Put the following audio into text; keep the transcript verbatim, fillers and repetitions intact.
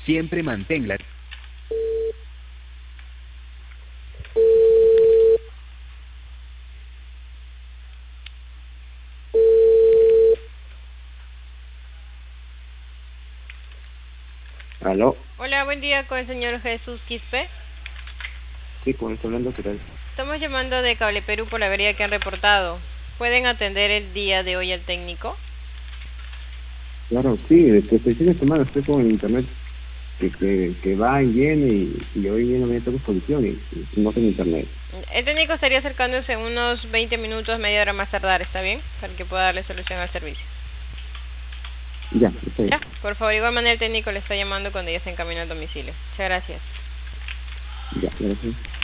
Siempre manténla. ¿Aló? Hola, buen día con el señor Jesús Quispe. Sí, con esto hablando, ¿qué tal? Estamos llamando de Cable Perú por la avería que han reportado. ¿Pueden atender el día de hoy al técnico? Claro, sí, desde el fin de semana estoy con el internet que, que, que va y viene y, y hoy viene me tengo exposición y, y no tengo internet. El técnico estaría acercándose en unos veinte minutos, media hora más tardar, ¿está bien? Para que pueda darle solución al servicio. Ya, está Ya, bien. por favor, igual manera el técnico le está llamando cuando ya se encamina al domicilio. Muchas gracias. Ya, gracias.